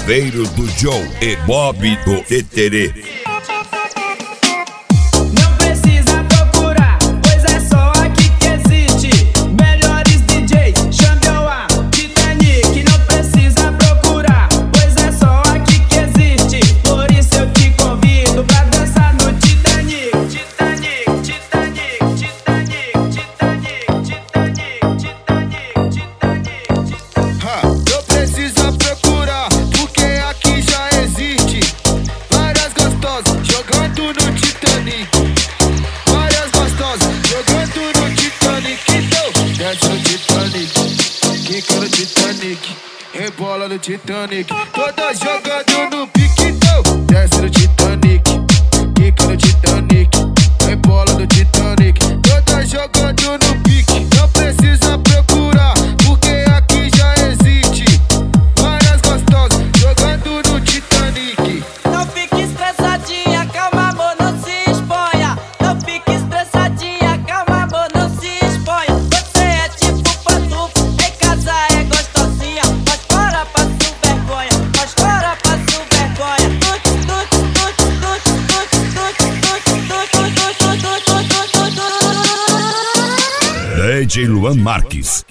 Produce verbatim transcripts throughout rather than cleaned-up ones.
Saveiro do Joe e Bob do Teterê. Não precisa procurar, pois é só aqui que existe. Melhores D Js, Xambioá, Titanic. Não precisa procurar, pois é só aqui que existe. Por isso eu te convido pra dançar no Titanic. Titanic, Titanic, Titanic, Titanic, Titanic, Titanic, Titanic. Ha, não precisa procurar, porque aqui já existe. Várias gostosas jogando no Titanic. Várias gostosas jogando no Titanic. Então, desce no Titanic, quica no Titanic, rebola no Titanic. Todas jogando no pique. Então, desce no Titanic, quica no Titanic, rebola no Titanic. Todas jogando no pique. Não precisa procurar, porque aqui já existe. Várias gostosas jogando no Titanic. Não fique estressadinha, calma amor, não se exponha. Não fique estressadinha, calma amor, não se exponha. Você é tipo pantufo, em casa é gostosinha. Mas fora passo vergonha, mas fora passo vergonha. Tut, tut, tut, tut, tut, tut, tut, tut, tut, tut, tut. D J Luan Marques.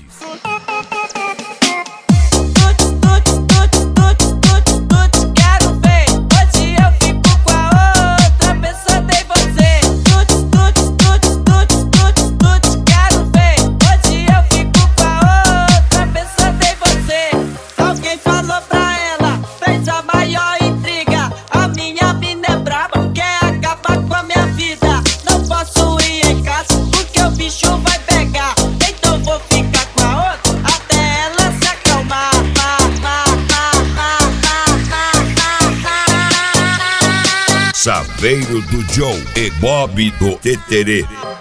Saveiro do Joe e Bob do Teterê.